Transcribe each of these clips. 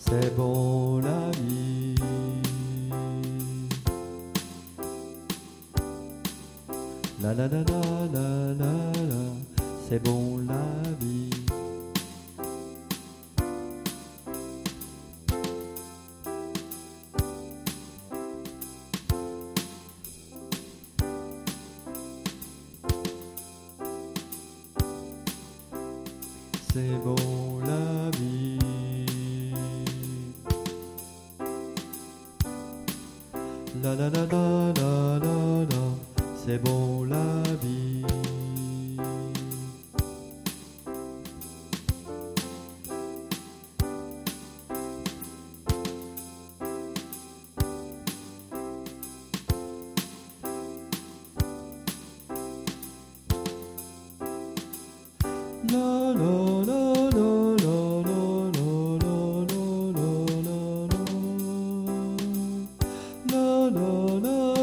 c'est bon la vie. La la la la la la la, c'est bon la vie. C'est bon la vie. La la la la la la la, c'est bon la vie. La la la la la la la la la la la la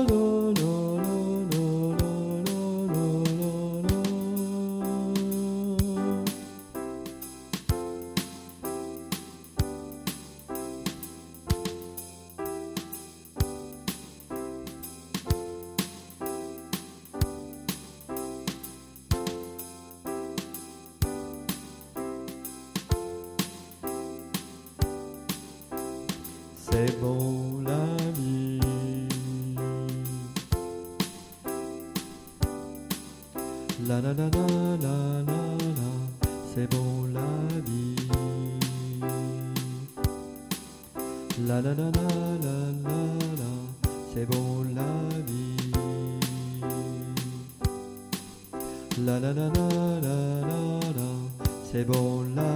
c'est bon la vie. La la la la la la la, c'est bon la vie. La la la la la la la, c'est bon la vie. La la la la la la la, c'est bon la